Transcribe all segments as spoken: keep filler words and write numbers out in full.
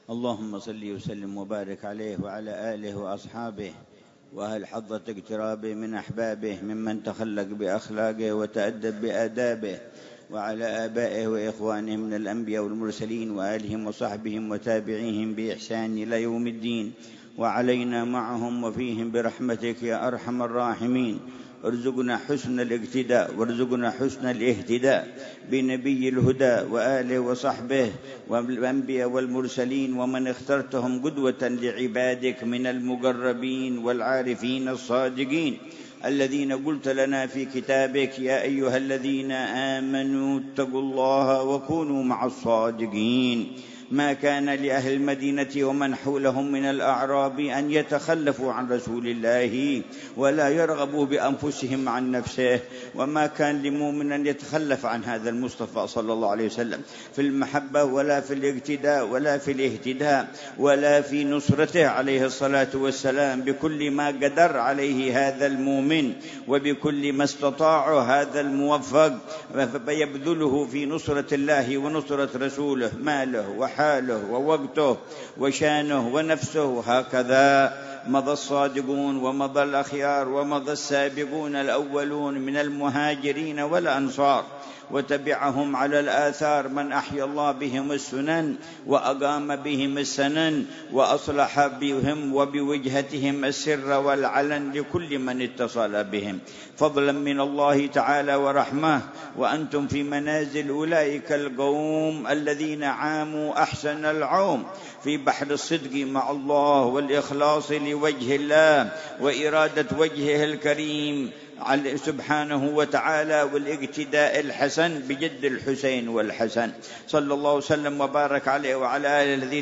اللهم صل وسلم وبارك عليه وعلى آله وأصحابه وأهل حظة اقترابه من أحبابه ممن تخلق بأخلاقه وتأدب بآدابه، وعلى آبائه وإخوانه من الأنبياء والمرسلين وآلهم وصحبهم وتابعيهم بإحسان إلى يوم الدين، وعلينا معهم وفيهم برحمتك يا أرحم الراحمين. ارزقنا حسن الاقتداء وارزقنا حسن الاهتداء بنبي الهدى وآله وصحبه والأنبياء والمرسلين ومن اخترتهم قدوة لعبادك من المقربين والعارفين الصادقين الذين قلت لنا في كتابك: يا أيها الذين آمنوا اتقوا الله وكونوا مع الصادقين. ما كان لأهل المدينة ومن حولهم من الأعراب أن يتخلفوا عن رسول الله ولا يرغبوا بأنفسهم عن نفسه، وما كان لمؤمن أن يتخلف عن هذا المصطفى صلى الله عليه وسلم في المحبة ولا في الاقتداء ولا في الاهتداء ولا في نصرته عليه الصلاة والسلام بكل ما قدر عليه هذا المؤمن وبكل ما استطاع هذا الموفق، فيبذله في نصرة الله ونصرة رسوله ماله وحاله ووقته وشانه ونفسه. هكذا مضى الصادقون ومضى الأخيار ومضى السابقون الأولون من المهاجرين والأنصار، وتبعهم على الآثار من أحيا الله بهم السنن وأقام بهم السنن وأصلح بهم وبوجهتهم السر والعلن لكل من اتصل بهم، فضلا من الله تعالى ورحمه. وأنتم في منازل أولئك القوم الذين عاموا أحسن العوم في بحر الصدق مع الله والإخلاص لوجه الله وإرادة وجهه الكريم سبحانه وتعالى والاقتداء الحسن بجد الحسين والحسن صلى الله وسلم وبارك عليه وعلى آله الذي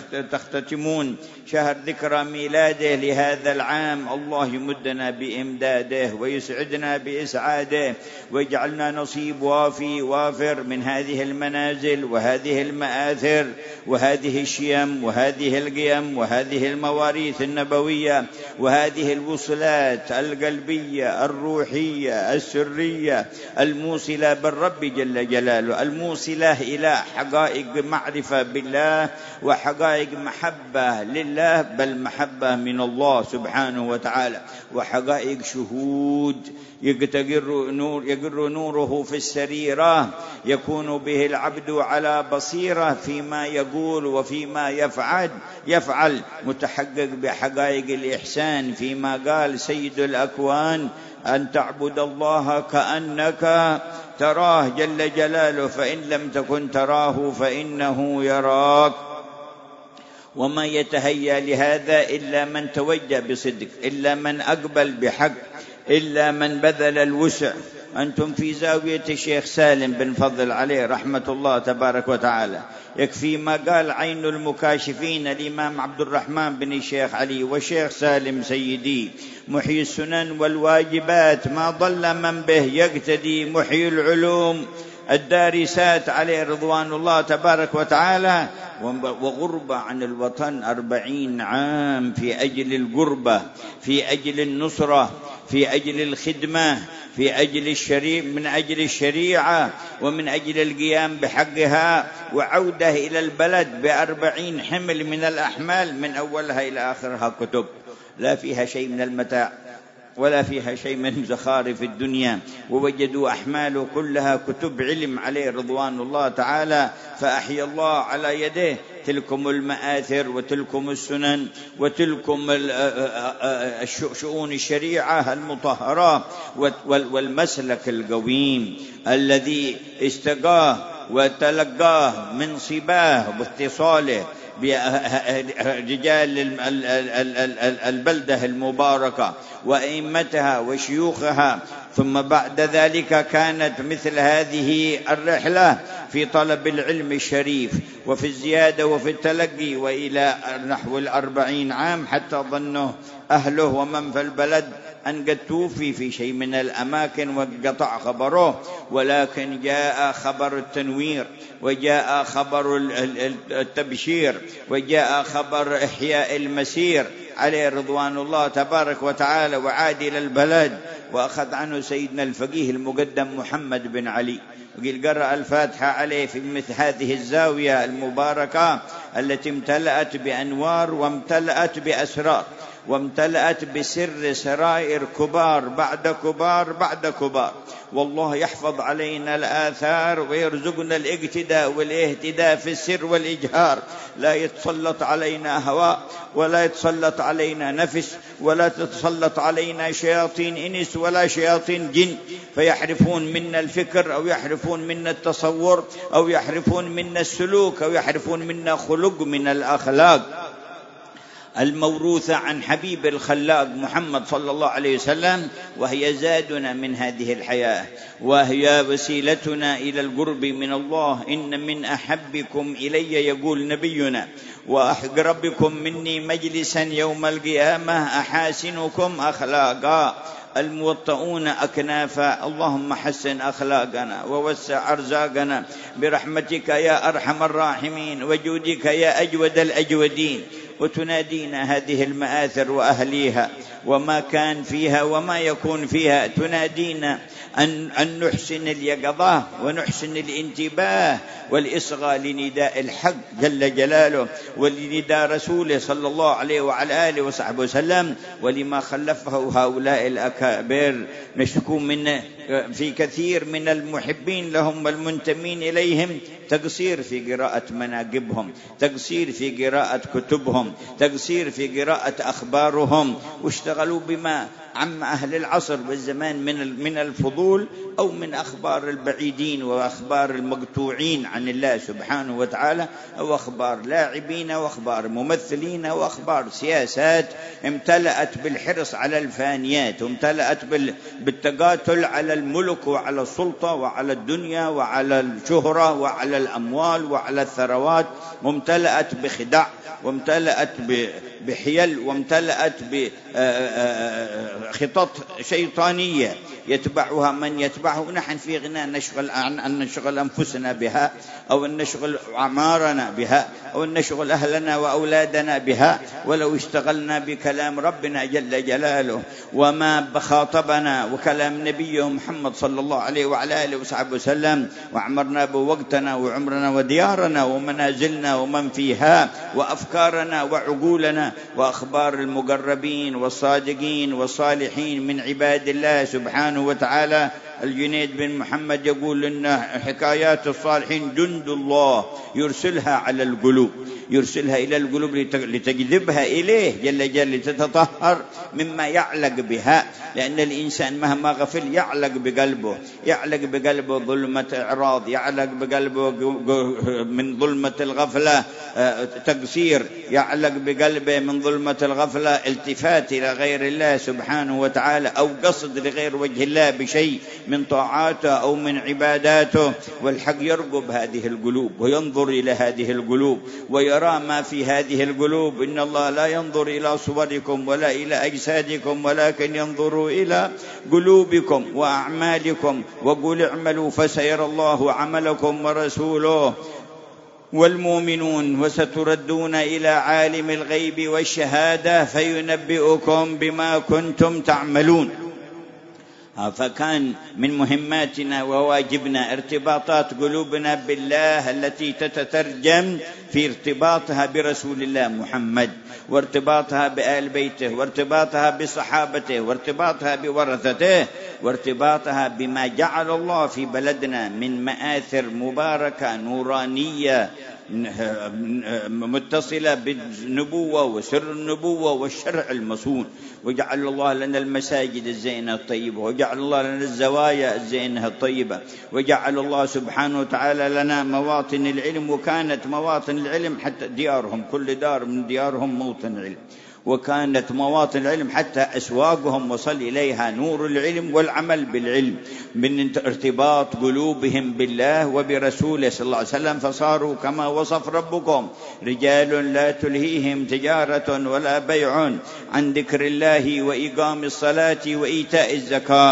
تختتمون شهر ذكرى ميلاده لهذا العام. الله يمدنا بإمداده ويسعدنا بإسعاده ويجعلنا نصيب وافي وافر من هذه المنازل وهذه المآثر وهذه الشيم وهذه القيم وهذه المواريث النبوية وهذه الوصلات القلبية الروحية السرية الموصلة بالرب جل جلاله، الموصلة إلى حقائق معرفة بالله وحقائق محبة لله، بل محبة من الله سبحانه وتعالى، وحقائق شهود يقر نور يقر نوره في السريرة، يكون به العبد على بصيرة فيما يقول وفيما يفعل يفعل متحقق بحقائق الإحسان فيما قال سيد الأكوان: أن تعبد الله كأنك تراه جل جلاله، فإن لم تكن تراه فإنه يراك. وما يتهيأ لهذا إلا من توجه بصدق، إلا من أقبل بحق، إلا من بذل الوسع. أنتم في زاوية الشيخ سالم بن فضل عليه رحمة الله تبارك وتعالى، يكفي ما قال عين المكاشفين الإمام عبد الرحمن بن الشيخ علي والشيخ سالم سيدي: محيي السنن والواجبات ما ضل من به يقتدي، محيي العلوم الدارسات عليه رضوان الله تبارك وتعالى، وغربة عن الوطن أربعين عام في أجل القربة، في أجل النصرة، في أجل الخدمة، في أجل الشريعة، من أجل الشريعة ومن أجل القيام بحقها، وعودة إلى البلد بأربعين حمل من الأحمال من أولها إلى آخرها كتب لا فيها شيء من المتاع ولا فيها شيء من زخارف الدنيا، ووجدوا أحماله كلها كتب علم عليه رضوان الله تعالى، فأحيا الله على يديه تلكم المآثر وتلكم السنن وتلكم شؤون الشريعة المطهرة والمسلك القويم الذي استقاه وتلقاه من صباه باتصاله برجال البلدة المباركة وأئمتها وشيوخها. ثم بعد ذلك كانت مثل هذه الرحلة في طلب العلم الشريف وفي الزيادة وفي التلقي، وإلى نحو الأربعين عام حتى ظنه أهله ومن في البلد أن قد توفي في شيء من الأماكن وقطع خبره، ولكن جاء خبر التنوير وجاء خبر التبشير وجاء خبر إحياء المسير عليه رضوان الله تبارك وتعالى وعاد إلى البلد، وأخذ عنه سيدنا الفقيه المقدم محمد بن علي، وقيل قرأ الفاتحة عليه في مثل هذه الزاوية المباركة التي امتلأت بأنوار وامتلأت بأسرار وامتلأت بسر سرائر كبار بعد كبار بعد كبار. والله يحفظ علينا الآثار ويرزقنا الاقتداء والاهتداء في السر والإجهار. لا يتسلط علينا هواء، ولا يتسلط علينا نفس، ولا تتسلط علينا شياطين إنس ولا شياطين جن فيحرفون منا الفكر، أو يحرفون منا التصور، أو يحرفون منا السلوك، أو يحرفون منا خلق من الأخلاق الموروثة عن حبيب الخلاق محمد صلى الله عليه وسلم، وهي زادنا من هذه الحياة، وهي وسيلتنا إلى القرب من الله. إن من أحبكم إلي، يقول نبينا، وأقربكم مني مجلسا يوم القيامة أحاسنكم أخلاقا الموطؤون أكنافا. اللهم حسن أخلاقنا ووسع أرزاقنا برحمتك يا أرحم الراحمين، وجودك يا أجود الأجودين. وتنادينا هذه المآثر وأهليها وما كان فيها وما يكون فيها، تنادينا أن, أن نحسن اليقظة ونحسن الانتباه والإصغاء لنداء الحق جل جلاله، ولنداء رسوله صلى الله عليه وعلى آله وصحبه وسلم، ولما خلفه هؤلاء الأكابر. نشكو من في كثير من المحبين لهم والمنتمين إليهم تقصير في قراءة مناقبهم، تقصير في قراءة كتبهم، تقصير في قراءة أخبارهم، واشتغلوا بما عم أهل العصر والزمان من من الفضول أو من أخبار البعيدين وأخبار المقطوعين عن الله سبحانه وتعالى، أو أخبار لاعبين وأخبار ممثلين وأخبار سياسات امتلأت بالحرص على الفانيات، وامتلأت بالتقاتل على الملك وعلى السلطة وعلى الدنيا وعلى الشهرة وعلى الأموال وعلى الثروات، وامتلأت بخداع، وامتلأت بحيل، وامتلأت بخطط شيطانية يتبعها من يتبعه. نحن في غنى نشغل عن أن نشغل أنفسنا بها، أو أن نشغل أعمارنا بها، أو أن نشغل أهلنا وأولادنا بها، ولو اشتغلنا بكلام ربنا جل جلاله وما بخاطبنا وكلام نبيه محمد صلى الله عليه وعلى آله وصحبه وسلم، وعمرنا بوقتنا وعمرنا وديارنا ومنازلنا ومن فيها وأفكارنا وعقولنا وأخبار المقربين والصادقين والصالحين من عباد الله سبحانه وتعالى. الجنيد بن محمد يقول لنا حكايات الصالحين جند الله يرسلها على القلوب، يرسلها إلى القلوب لتجذبها إليه جل جل، لتتطهر مما يعلق بها، لأن الإنسان مهما غفل يعلق بقلبه، يعلق بقلبه ظلمة إعراض، يعلق بقلبه من ظلمة الغفلة تقصير، يعلق بقلبه من ظلمة الغفلة التفات إلى غير الله سبحانه وتعالى، أو قصد لغير وجه الله بشيء من طاعاته أو من عباداته. والحق يرقب هذه القلوب وينظر إلى هذه القلوب ويرى ما في هذه القلوب. إن الله لا ينظر إلى صوركم ولا إلى أجسادكم، ولكن ينظر إلى قلوبكم وأعمالكم. وقل اعملوا فسيرى الله عملكم ورسوله والمؤمنون، وستردون إلى عالم الغيب والشهادة فينبئكم بما كنتم تعملون. فكان من مهماتنا وواجبنا ارتباطات قلوبنا بالله التي تتترجم في ارتباطها برسول الله محمد، وارتباطها بآل بيته، وارتباطها بصحابته، وارتباطها بورثته، وارتباطها بما جعل الله في بلدنا من مآثر مباركة نورانية متصلة بالنبوة وسر النبوة والشرع المصون. وجعل الله لنا المساجد الزينة الطيبة، وجعل الله لنا الزوايا الزينة الطيبة، وجعل الله سبحانه وتعالى لنا مواطن العلم، وكانت مواطن العلم حتى ديارهم، كل دار من ديارهم موطن علم، وكانت مواطن العلم حتى أسواقهم وصل إليها نور العلم والعمل بالعلم، من ارتباط قلوبهم بالله وبرسوله صلى الله عليه وسلم، فصاروا كما وصف ربكم رجال لا تلهيهم تجارة ولا بيع عن ذكر الله وإقام الصلاة وإيتاء الزكاة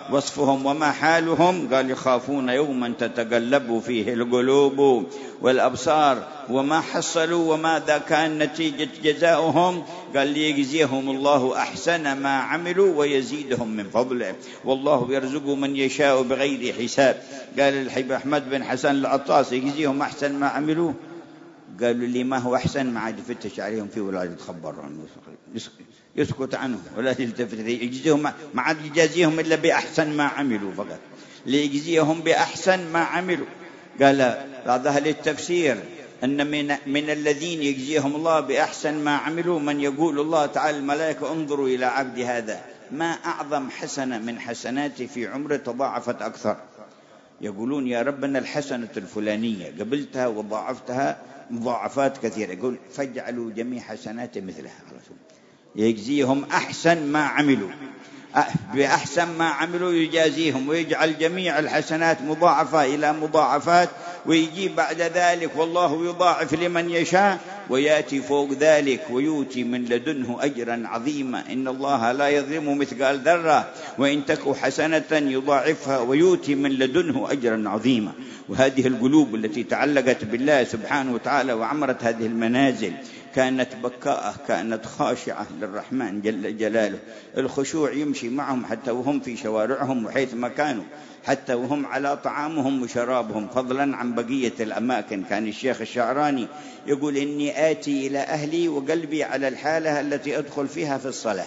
وصفهم وما حالهم؟ قال يخافون يوما تتقلب فيه القلوب والأبصار. وما حصلوا وماذا كان نتيجة جزاؤهم؟ قال ليجزيهم الله أحسن ما عملوا ويزيدهم من فضله، والله يرزق من يشاء بغير حساب. قال الحبيب أحمد بن حسن العطاس يجزيهم أحسن ما عملوا. قالوا لي ما هو أحسن؟ ما عاد يفتش عليهم فيه ولا يتخبر عنه، يسكت عنه ولا يلتفت إليه. يجزيهم ما عاد يجازيهم إلا بأحسن ما عملوا فقط، ليجزيهم بأحسن ما عملوا. قال بعض أهل التفسير أن من, من الذين يجزيهم الله بأحسن ما عملوا من يقول الله تعالى الملائكة انظروا إلى عبد هذا ما أعظم حسنة من حسناتي في عمره تضاعفت أكثر. يقولون يا ربنا الحسنة الفلانية قبلتها وضاعفتها مضاعفات كثيرة، يقول فاجعلوا جميع حسنات مثلها. يجزيهم أحسن ما عملوا، بأحسن ما عملوا يجازيهم ويجعل جميع الحسنات مضاعفة إلى مضاعفات، ويجيب بعد ذلك والله يضاعف لمن يشاء، ويأتي فوق ذلك ويؤتي من لدنه أجرا عظيما. إن الله لا يظلم مثقال ذرة وإن تك حسنة يضاعفها ويؤتي من لدنه أجرا عظيما. وهذه القلوب التي تعلقت بالله سبحانه وتعالى وعمرت هذه المنازل كانت بكاءة، كانت خاشعة للرحمن جل جلاله. الخشوع يمشي معهم حتى وهم في شوارعهم وحيث ما كانوا، حتى وهم على طعامهم وشرابهم، فضلا عن بقية الأماكن. كان الشيخ الشعراني يقول إني آتي إلى أهلي وقلبي على الحالة التي أدخل فيها في الصلاة،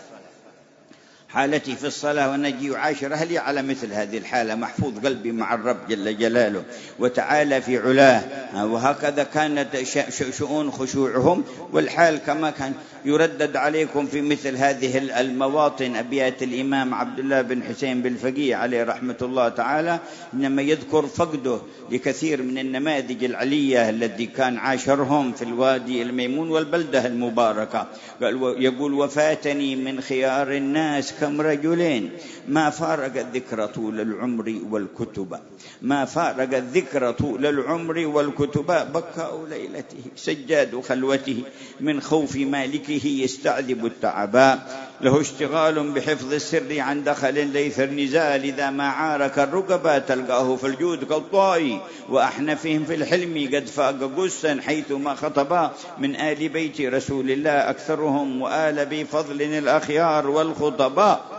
حالتي في الصلاة ونجي وعاشر أهلي على مثل هذه الحالة، محفوظ قلبي مع الرب جل جلاله وتعالى في علاه. وهكذا كانت شؤون خشوعهم، والحال كما كان يردد عليكم في مثل هذه المواطن أبيات الإمام عبد الله بن حسين بالفقيه عليه رحمة الله تعالى، إنما يذكر فقده لكثير من النماذج العلية التي كان عاشرهم في الوادي الميمون والبلدة المباركة. يقول وفاتني من خيار الناس كم رجلين ما فارق الذكر طول العمر والكتب، ما فارق الذكر طول العمر والكتب، بكاء ليلته سجاد خلوته من خوف مالكه يستعذب التعباء، له اشتغال بحفظ السر عن دخل ليث النزال، إذا ما عارك الركبا تلقاه في الجود كالطائي، وأحنفهم في الحلم قد فاق قسا حيث ما خطبا، من آل بيت رسول الله أكثرهم وآل بفضل الأخيار والخطباء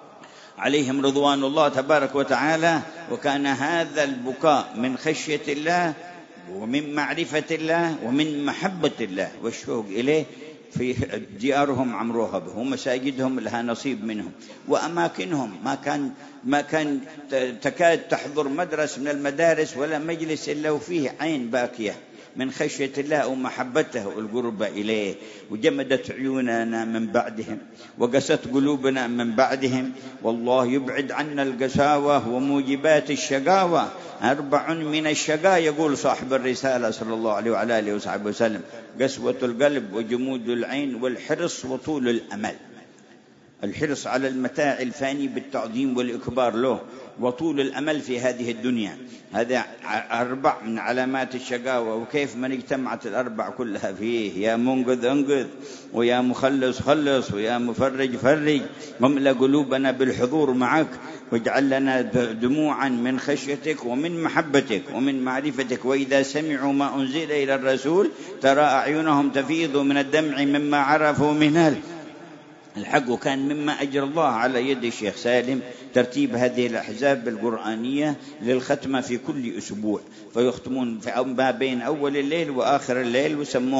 عليهم رضوان الله تبارك وتعالى. وكان هذا البكاء من خشية الله ومن معرفة الله ومن محبة الله والشوق إليه. في ديارهم عمروها به ومساجدهم لها نصيب منهم، وأماكنهم ما كان ما كان تكاد تحضر مدرس من المدارس ولا مجلس إلا وفيه عين باكية من خشية الله ومحبته والقرب إليه. وجمدت عيوننا من بعدهم وقست قلوبنا من بعدهم، والله يبعد عنا القساوة وموجبات الشقاوة. أربع من الشقاء يقول صاحب الرسالة صلى الله عليه وعلى آله وصحبه وسلم: قسوة القلب وجمود العين والحرص وطول الأمل. الحرص على المتاع الفاني بالتعظيم والإكبار له، وطول الأمل في هذه الدنيا. هذا أربع من علامات الشقاوة. وكيف من اجتمعت الأربع كلها فيه: يا منقذ انقذ، ويا مخلص خلص، ويا مفرج فرج، واملأ قلوبنا بالحضور معك، واجعل لنا دموعا من خشيتك ومن محبتك ومن معرفتك. وإذا سمعوا ما أنزل إلى الرسول ترى أعينهم تفيض من الدمع مما عرفوا منه الحق. وكان مما أجر الله على يد الشيخ سالم ترتيب هذه الأحزاب القرآنية للختمة في كل أسبوع، فيختمون في ما بين أول الليل وآخر الليل، وسموه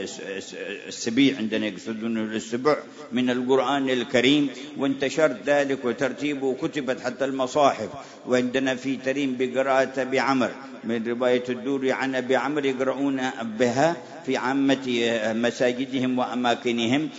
بالسبيع عندنا يقصدون السبع من القرآن الكريم. وانتشر ذلك وترتيبه كتبت حتى المصاحف. وعندنا في تريم بقراءة أبي عمرو من رواية الدوري عن أبي عمرو يقرؤون بها في عامة مساجدهم وأماكنهم،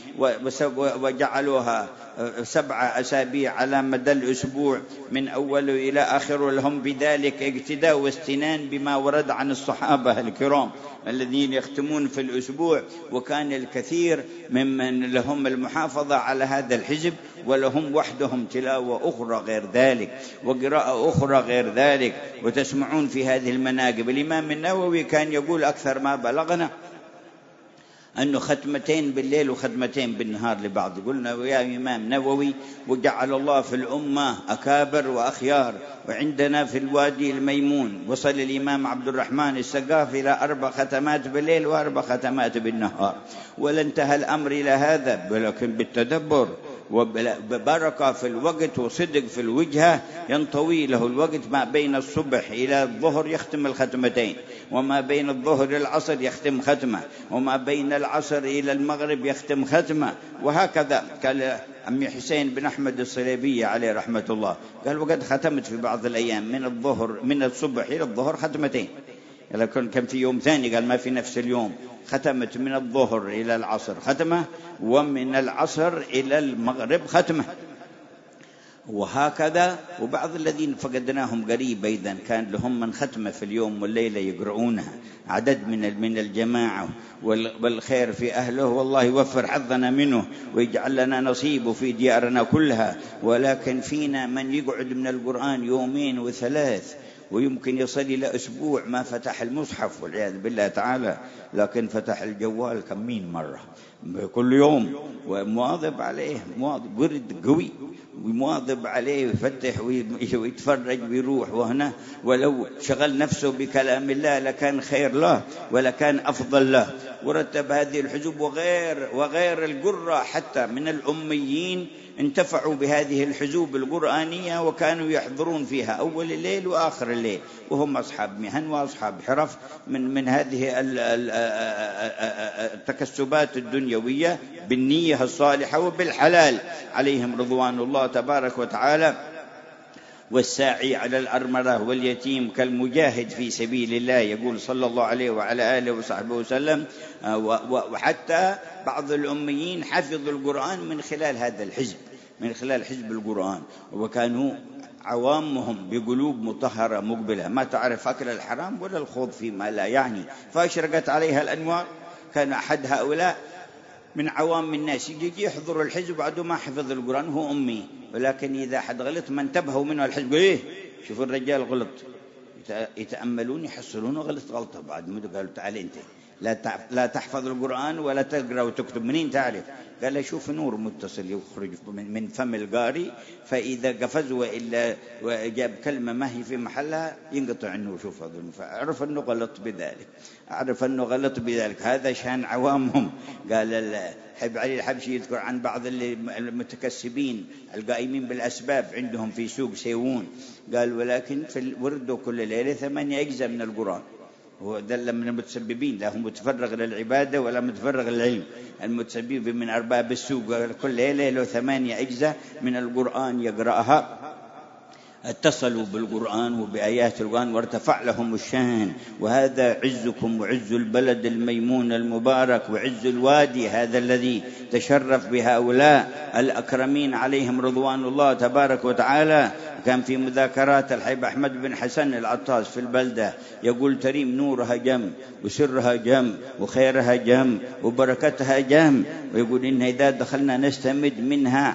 وجعلوها سبع أسابيع على مدى الأسبوع من أول إلى آخر، لهم بذلك اقتداء واستنان بما ورد عن الصحابة الكرام الذين يختمون في الأسبوع. وكان الكثير ممن لهم المحافظة على هذا الحزب، ولهم وحدهم تلاوة أخرى غير ذلك وقراءة أخرى غير ذلك. وتسمعون في هذه المناقب الإمام النووي كان يقول: أكثر ما بلغنا أنه ختمتين بالليل وختمتين بالنهار لبعض. قلنا ويا إمام نووي: وجعل الله في الأمة أكابر وأخيار. وعندنا في الوادي الميمون وصل الإمام عبد الرحمن السقاف إلى أربع ختمات بالليل وأربع ختمات بالنهار. ولا انتهى الأمر إلى هذا، ولكن بالتدبر وببركة في الوقت وصدق في الوجهة ينطوي له الوقت. ما بين الصبح إلى الظهر يختم الختمتين، وما بين الظهر إلى العصر يختم ختمة، وما بين العصر إلى المغرب يختم ختمة، وهكذا. قال عمي حسين بن أحمد الصليبي عليه رحمة الله، قال: وقد ختمت في بعض الأيام من الظهر من الصبح إلى الظهر ختمتين. لكن كان في يوم ثاني قال ما في نفس اليوم، ختمت من الظهر إلى العصر ختمة، ومن العصر إلى المغرب ختمة، وهكذا. وبعض الذين فقدناهم قريب أيضا كان لهم من ختمة في اليوم والليلة يقرؤونها، عدد من من الجماعة، والخير في أهله، والله يوفر حظنا منه ويجعل لنا نصيب في ديارنا كلها. ولكن فينا من يقعد من القرآن يومين وثلاث، ويمكن يصل إلى أسبوع ما فتح المصحف والعياذ بالله تعالى، لكن فتح الجوال كمين مرة كل يوم، ومواظب عليه، مواظب ورد قوي ومواظب عليه، ويفتح ويتفرج ويروح وهنا. ولو شغل نفسه بكلام الله لكان خير له ولكان أفضل له. ورتب هذه الحزب وغير وغير القرى حتى من الأميين انتفعوا بهذه الحزوب القرآنية، وكانوا يحضرون فيها أول الليل وآخر الليل، وهم أصحاب مهن وأصحاب حرف من من هذه التكسبات الدنيوية بالنية الصالحة وبالحلال، عليهم رضوان الله تبارك وتعالى. والساعي على الأرملة واليتيم كالمجاهد في سبيل الله، يقول صلى الله عليه وعلى آله وصحبه وسلم. وحتى بعض الأميين حفظوا القرآن من خلال هذا الحزب، من خلال حزب القرآن، وكانوا عوامهم بقلوب مطهرة مقبلة، ما تعرف أكل الحرام ولا الخوض فيما لا يعني، فأشرقت عليها الأنوار. كان أحد هؤلاء من عوام الناس يجي يحضر الحزب بعد ما حفظ القرآن، هو أمي، ولكن إذا حد غلط ما انتبهوا منه الحزب، إيه شوفوا الرجال غلط، يتأملون يحصلون غلط غلطة، بعد ما قالوا تعال أنت لا لا تحفظ القرآن ولا تقرأ وتكتب، منين تعرف؟ قال شوف نور متصل يخرج من فم القارئ، فإذا قفز وإلا وجاب كلمة ما هي في محلها ينقطع النور. شوف هذا، فعرف أنه غلط بذلك، عرف أنه غلط بذلك. هذا شان عوامهم. قال حب علي الحبشي يذكر عن بعض المتكسبين القائمين بالأسباب عندهم في سوق سيوون، قال ولكن في الورد كل ليلة ثمانية أجزاء من القرآن. هو دل من المتسببين، لا هو متفرغ للعبادة ولا متفرغ للعلم. المتسبب من أرباب السوق كل ليلة له ثمانية أجزاء من القرآن يقرأها. اتصلوا بالقرآن وبآيات القرآن وارتفع لهم الشان. وهذا عزكم وعز البلد الميمون المبارك وعز الوادي هذا الذي تشرف بهؤلاء الأكرمين عليهم رضوان الله تبارك وتعالى. كان في مذاكرات الحبيب أحمد بن حسن العطاس في البلدة يقول تريم نورها جم وسرها جم وخيرها جم وبركتها جم، ويقول إن إذا دخلنا نستمد منها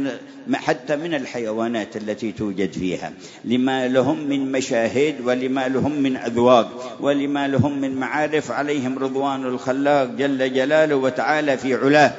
حتى من الحيوانات التي توجد فيها، لما لهم من مشاهد ولما لهم من أذواق ولما لهم من معارف، عليهم رضوان الخلاق جل جلاله وتعالى في علاه.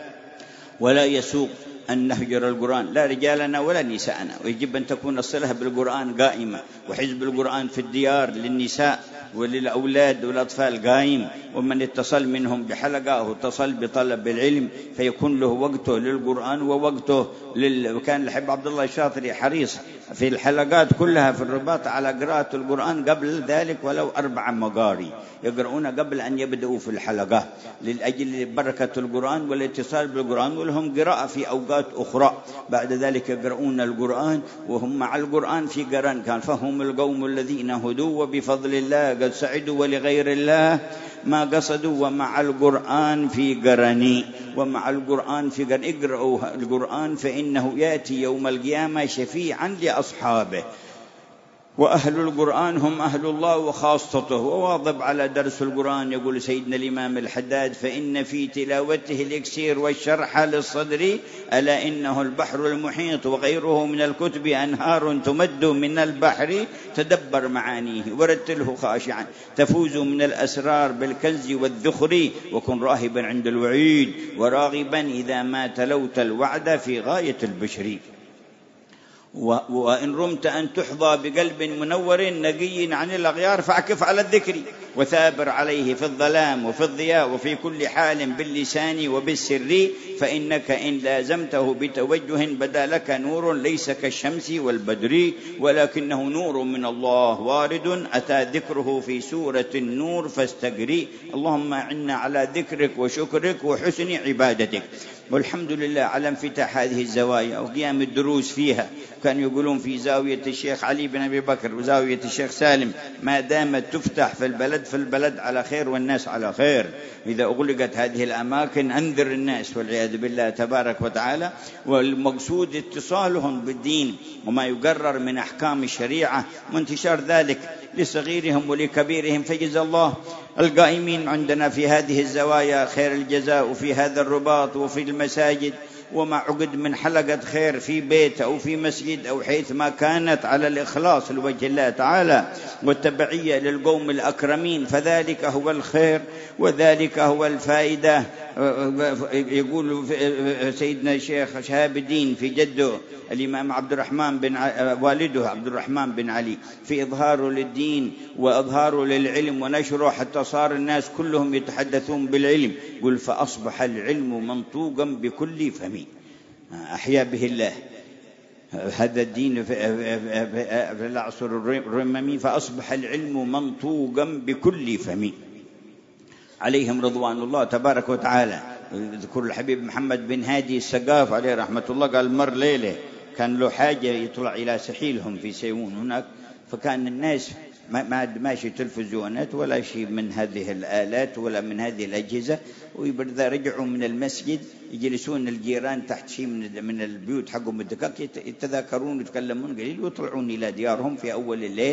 ولا يسوق أن نهجر القرآن، لا رجالنا ولا نساءنا، ويجب أن تكون الصلة بالقرآن قائمة، وحزب القرآن في الديار للنساء وللأولاد والأطفال قائم. ومن اتصل منهم بحلقة أو اتصل بطلب العلم فيكون له وقته للقرآن ووقته لل... وكان الحب عبد الله الشاطري حريص في الحلقات كلها في الرباط على قراءة القرآن قبل ذلك ولو أربع مقاري يقرؤون قبل أن يبدأوا في الحلقة، لأجل بركة القرآن والاتصال بالقرآن، ولهم قراءة في أوقات أخرى بعد ذلك يقرؤون القرآن وهم مع القرآن في قران. كان فهم القوم الذين هدوا وبفضل الله قد سعدوا ولغير الله ما قصدوا، ومع القرآن في قرني، ومع القرآن في قرن. اقرأوا القرآن فإنه يأتي يوم القيامة شفيعا لأصحابه. وأهل القرآن هم أهل الله وخاصته، وواظب على درس القرآن. يقول سيدنا الإمام الحداد: فإن في تلاوته الإكسير والشرح للصدر، ألا إنه البحر المحيط وغيره من الكتب أنهار تمد من البحر، تدبر معانيه ورتله خاشعا، تفوز من الأسرار بالكنز والذخر، وكن راهبا عند الوعيد وراغبا إذا ما تلوت الوعد في غاية البشر. وإن رمت أن تحظى بقلب منور نقي عن الأغيار، فاعكف على الذكر وثابر عليه في الظلام وفي الضياء وفي كل حال باللسان وبالسر، فإنك إن لازمته بتوجه بدا لك نور ليس كالشمس والبدر، ولكنه نور من الله وارد أتى ذكره في سورة النور فاستقري. اللهم أعنا على ذكرك وشكرك وحسن عبادتك. والحمد لله على انفتاح هذه الزوايا وقيام الدروس فيها. كانوا يقولون في زاوية الشيخ علي بن أبي بكر وزاوية الشيخ سالم ما دامت تفتح في البلد في البلد على خير والناس على خير. إذا أغلقت هذه الأماكن أنذر الناس والعياذ بالله تبارك وتعالى. والمقصود اتصالهم بالدين وما يقرر من أحكام الشريعة وانتشار ذلك لصغيرهم ولكبيرهم. فجزا الله القائمين عندنا في هذه الزوايا خير الجزاء، وفي هذا الرباط وفي المساجد وما عقد من حلقة خير في بيت أو في مسجد أو حيث ما كانت على الإخلاص لوجه الله تعالى والتبعية للقوم الأكرمين، فذلك هو الخير وذلك هو الفائدة. يقول سيدنا الشيخ شهاب الدين في جده الإمام عبد الرحمن بن ع... والده عبد الرحمن بن علي في إظهاره للدين وإظهاره للعلم ونشره حتى صار الناس كلهم يتحدثون بالعلم. يقول: فأصبح العلم منطوقا بكل فم، أحيا به الله هذا الدين في العصر الرممي، فأصبح العلم منطوقا بكل فم. عليهم رضوان الله تبارك وتعالى. يذكر الحبيب محمد بن هادي السقاف عليه رحمة الله قال: مر ليلة كان له حاجة يطلع إلى سحيلهم في سيوون هناك، فكان الناس ما ماشي تلفزيونات ولا شيء من هذه الآلات ولا من هذه الأجهزة، وإذا رجعوا من المسجد يجلسون الجيران تحت شيء من من البيوت حقهم الدكاك يتذاكرون ويتكلمون قليل ويطلعون إلى ديارهم في أول الليل،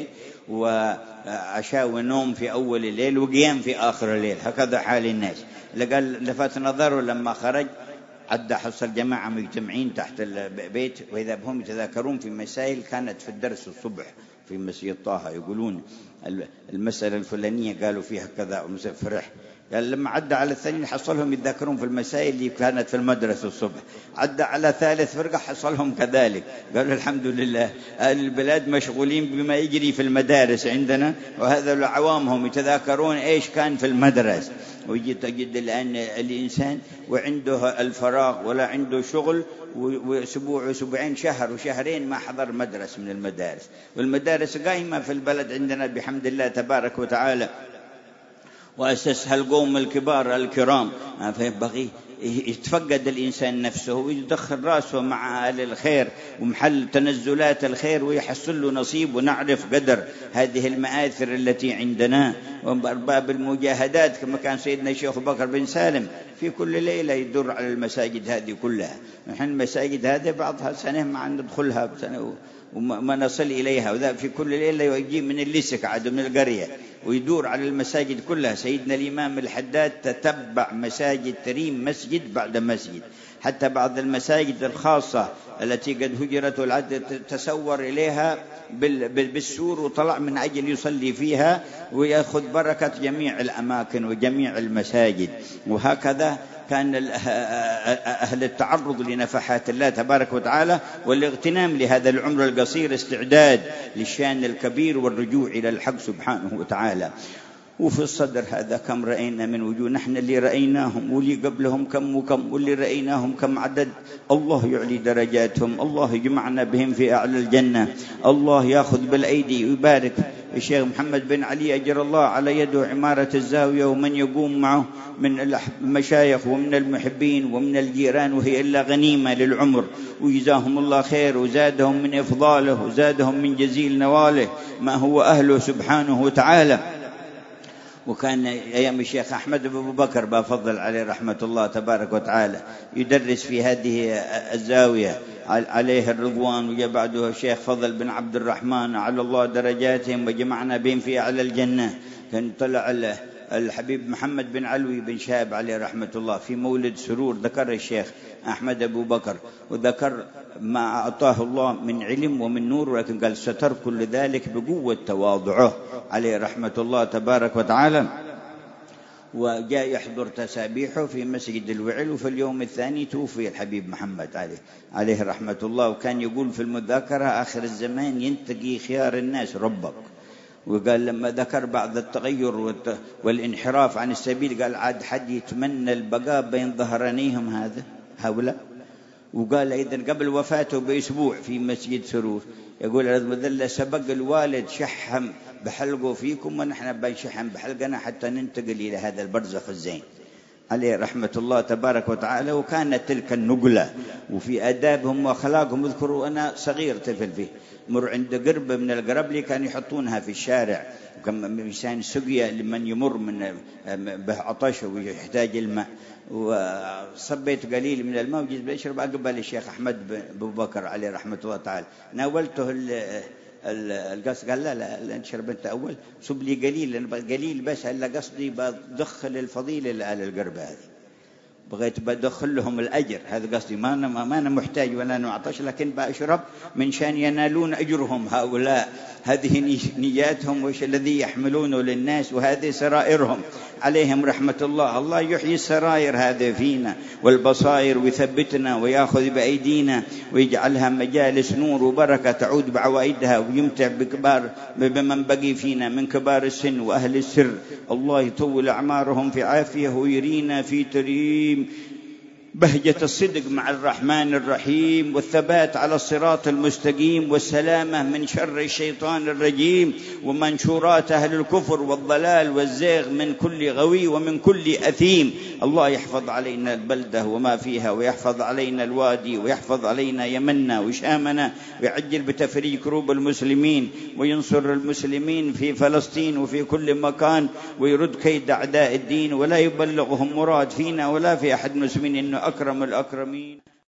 وعشاء ونوم في أول الليل وقيام في آخر الليل. هكذا حال الناس. لقال لفت نظره لما خرج عدى حصل جماعة مجتمعين تحت البيت، وإذا بهم يتذاكرون في مسائل كانت في الدرس الصبح في مسجد طه، يقولون المسألة الفلانية قالوا فيها كذا ومسفرح. قال لما عدى على الثانيين حصلهم يتذاكرون في المسائل اللي كانت في المدرسة الصبح. عدى على ثالث فرقة حصلهم كذلك. قالوا الحمد لله أهل البلاد مشغولين بما يجري في المدارس عندنا، وهذا العوامهم يتذاكرون إيش كان في المدرسة. ويجي تجد الآن الإنسان وعنده الفراغ ولا عنده شغل، وأسبوع وأسبوعين شهر وشهرين ما حضر مدرسة من المدارس، والمدارس قائمة في البلد عندنا بحمد الله تبارك وتعالى، وأسسها القوم الكبار الكرام. فينبغي يتفقد الإنسان نفسه ويدخل رأسه مع أهل الخير ومحل تنزلات الخير ويحصل له نصيب، ونعرف قدر هذه المآثر التي عندنا. وباب المجاهدات كما كان سيدنا الشيخ بكر بن سالم في كل ليلة يدور على المساجد هذه كلها. نحن المساجد هذه بعضها سنة ما ندخلها سنة وما نصل إليها، وذا في كل ليلة يجي من اللسك عاد من القرية ويدور على المساجد كلها. سيدنا الإمام الحداد تتبع مساجد تريم مسجد بعد مسجد، حتى بعض المساجد الخاصة التي قد هجرت والعد تسور إليها بالسور وطلع من أجل يصلي فيها ويأخذ بركة جميع الأماكن وجميع المساجد. وهكذا كان أهل التعرض لنفحات الله تبارك وتعالى والاغتنام لهذا العمر القصير استعداد للشان الكبير والرجوع إلى الحق سبحانه وتعالى. وفي الصدر هذا كم رأينا من وجوه، نحن اللي رأيناهم واللي قبلهم كم وكم واللي رأيناهم كم عدد. الله يعلي درجاتهم، الله يجمعنا بهم في أعلى الجنة، الله يأخذ بالأيدي ويبارك. الشيخ محمد بن علي أجر الله على يده عمارة الزاوية ومن يقوم معه من المشايخ ومن المحبين ومن الجيران، وهي إلا غنيمة للعمر، وجزاهم الله خير وزادهم من إفضاله وزادهم من جزيل نواله ما هو أهله سبحانه وتعالى. وكان أيام الشيخ أحمد أبو بكر بفضل عليه رحمة الله تبارك وتعالى يدرس في هذه الزاوية عليه الرضوان. وجاء بعده الشيخ فضل بن عبد الرحمن على الله درجاتهم وجمعنا بهم في أعلى الجنة. كان طلع الحبيب محمد بن علوي بن شاب عليه رحمة الله في مولد سرور، ذكر الشيخ أحمد أبو بكر وذكر ما أعطاه الله من علم ومن نور، ولكن قال ستر كل ذلك بقوة تواضعه عليه رحمة الله تبارك وتعالى. وجاء يحضر تسابيحه في مسجد الوعل، وفي اليوم الثاني توفي الحبيب محمد عليه عليه رحمة الله. وكان يقول في المذاكرة آخر الزمان ينتقي خيار الناس ربك. وقال لما ذكر بعض التغير والانحراف عن السبيل قال عاد حد يتمنى البقاء بين ظهرانيهم هذا هؤلاء. وقال إذن قبل وفاته بأسبوع في مسجد سرور يقول ذل سبق الوالد شحم بحلقه فيكم ونحن بنشحم بحلقنا حتى ننتقل إلى هذا البرزخ الزين عليه رحمة الله تبارك وتعالى. وكانت تلك النقلة وفي آدابهم وأخلاقهم. اذكروا أنا صغير طفل فيه مر عند قرب من القرب لي كانوا يحطونها في الشارع كمثال سقيا لمن يمر من بعطش ويحتاج الماء، وصبيت قليل من الماء وجيت بشرب أقبل الشيخ أحمد أبو بكر عليه رحمة الله تعالى ناولته القص قال لا لا أنت شرب أنت أول صب لي قليل قليل بس هلا قصدي بدخل الفضيلة لآل القرب هذه بغيت بدخل لهم الأجر هذا قصدي ما أنا ما أنا محتاج ولا أنا معطش لكن بأشرب من شان ينالون أجرهم هؤلاء. هذه نياتهم وش الذي يحملونه للناس وهذه سرائرهم عليهم رحمة الله. الله يحيي السرائر هذا فينا والبصائر ويثبتنا ويأخذ بأيدينا ويجعلها مجالس نور وبركة تعود بعوائدها ويمتع بكبار بمن بقي فينا من كبار السن وأهل السر. الله يطول أعمارهم في عافية ويرينا في تريم بهجة الصدق مع الرحمن الرحيم والثبات على الصراط المستقيم والسلامة من شر الشيطان الرجيم ومنشورات أهل الكفر والضلال والزيغ من كل غوي ومن كل أثيم. الله يحفظ علينا البلدة وما فيها ويحفظ علينا الوادي ويحفظ علينا يمننا وشامنا ويعجل بتفريج كروب المسلمين وينصر المسلمين في فلسطين وفي كل مكان ويرد كيد أعداء الدين ولا يبلغهم مراد فينا ولا في أحد المسلمين إنه أكرم الأكرمين.